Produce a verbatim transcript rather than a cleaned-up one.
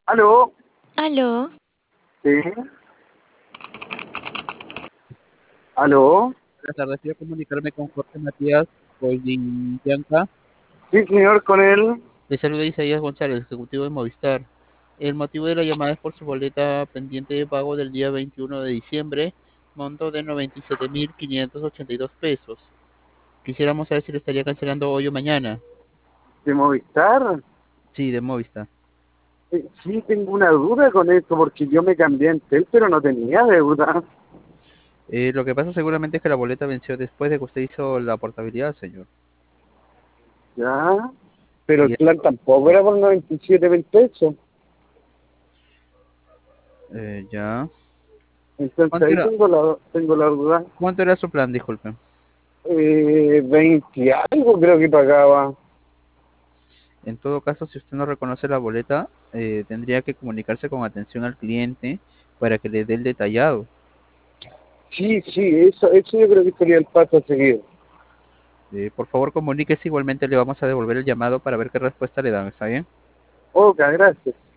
¿Aló? Aló, ¿Sí? ¿Aló? Buenas tardes, quiero comunicarme con Jorge Matías Bianca. Sí, señor, con él. Le saluda Isaías González, ejecutivo de Movistar. El motivo de la llamada es por su boleta pendiente de pago del día veintiuno de diciembre, monto de noventa y siete mil quinientos ochenta y dos pesos. Quisiéramos saber si le estaría cancelando hoy o mañana. ¿De Movistar? Sí, de Movistar. Eh, Sí, tengo una duda con esto, porque yo me cambié en Tel, pero no tenía deuda. Eh, lo que pasa seguramente es que la boleta venció después de que usted hizo la portabilidad, señor. ¿Ya? Pero el Y plan tampoco era por noventa y siete mil pesos. eh, ya. Entonces ¿Cuánto ahí era, tengo la, tengo la duda. cuánto era su plan? Disculpe. Eh, veinte algo creo que pagaba. En todo caso, si usted no reconoce la boleta, eh, tendría que comunicarse con atención al cliente para que le dé el detallado. Sí, sí, eso, eso yo creo que sería el paso a seguir. Eh, por favor, comuníquese. Igualmente le vamos a devolver el llamado para ver qué respuesta le dan. ¿Está bien? Ok, gracias.